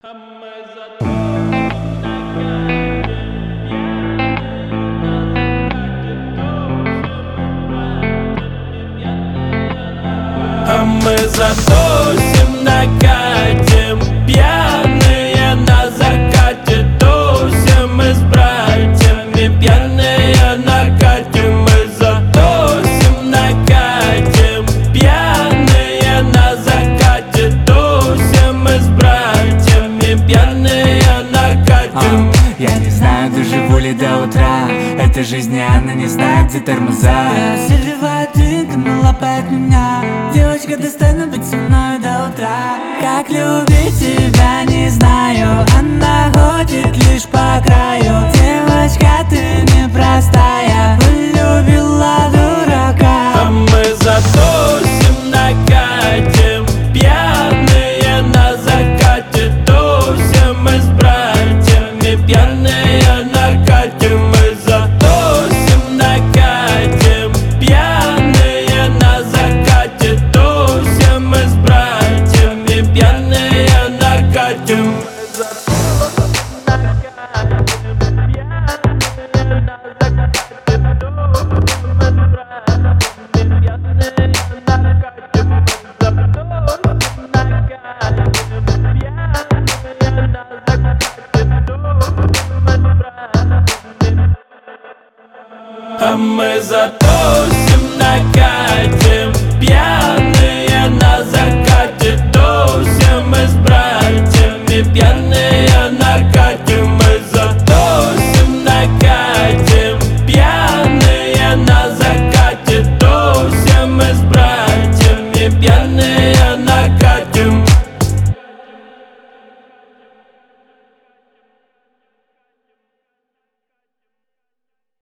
Мы затусим, накатим, пьяные на закате тусим. Мы с братьями пьяные накатим. Мы затусим, накатим, пьяные на закате тусим. Мы с братьями пьяные накатим. Я не знаю, доживу ли до утра. Эта жизнь, она не знает, где тормоза. Заливает дым, лапает меня. Девочка, достану быть со мной до утра. Как любить тебя, не знаю. Она ходит лишь по краю. Девочка, ты непростая, полюбила дурака. Мы затусим, накатим, пьяные на закате тусим. Мы с братьями пьяные накатим. Мы затусим, накатим, пьяные на закате тусим. Мы с братьями пьяные накатим. Мы затусим.